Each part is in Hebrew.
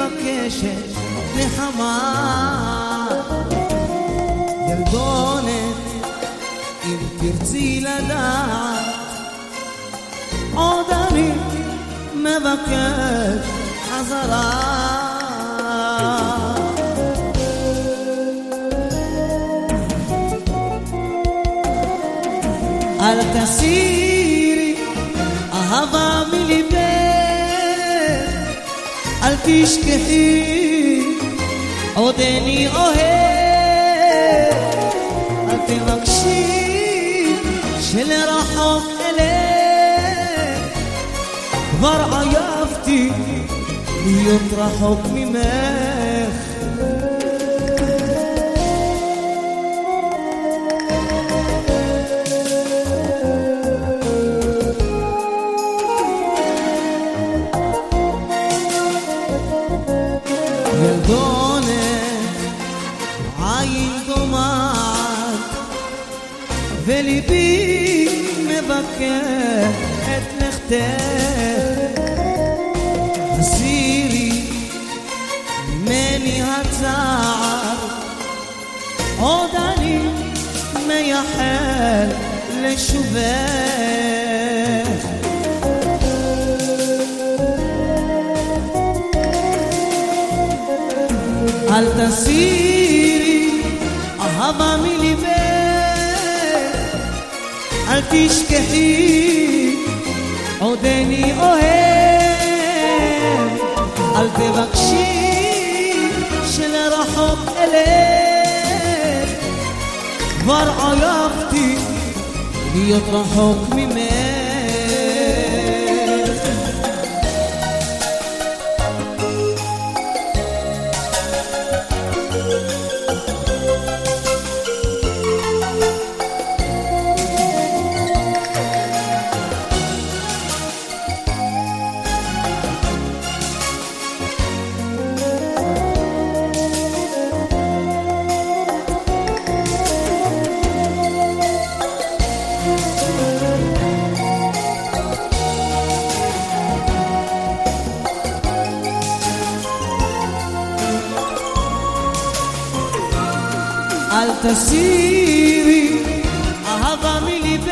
מבקשת נחמה, ילדונת אם תרצי לדעת, עוד אני מבקש חזרה. אל תסירי אהבה מליבך, אל תשכחי עודני אוהב, אל תבקשי שלרחוק אלך, כבר עייפתי להיות רחוק ממך. ילדונת עין דומעת וליבי מבקר את לכתך, הסירי ממני הצער, עוד אני מייחל לשובך. אל תסירי אהבה מליבך, אל תשכחי עודני אוהב, אל תבקשי שלרחוק אלך, כבר עייפתי להיות רחוק ממך. אל תסירי אהבה מליבך,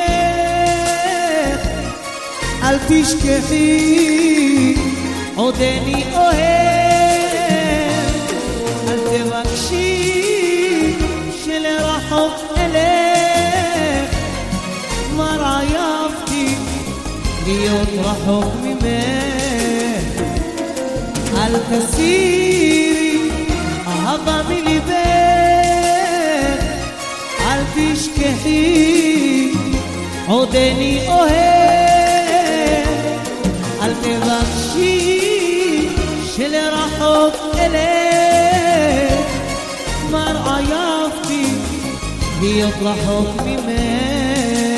אל תשכחי עודני אוהב, אל תבקשי שלרחוק אלך, כבר עייפתי להיות רחוק ממך. אל תסירי אהבה מליבך, אל תשכחי עודני אוהב, אל תבקשי שלרחוק אלך, כבר עייפתי להיות רחוק ממך.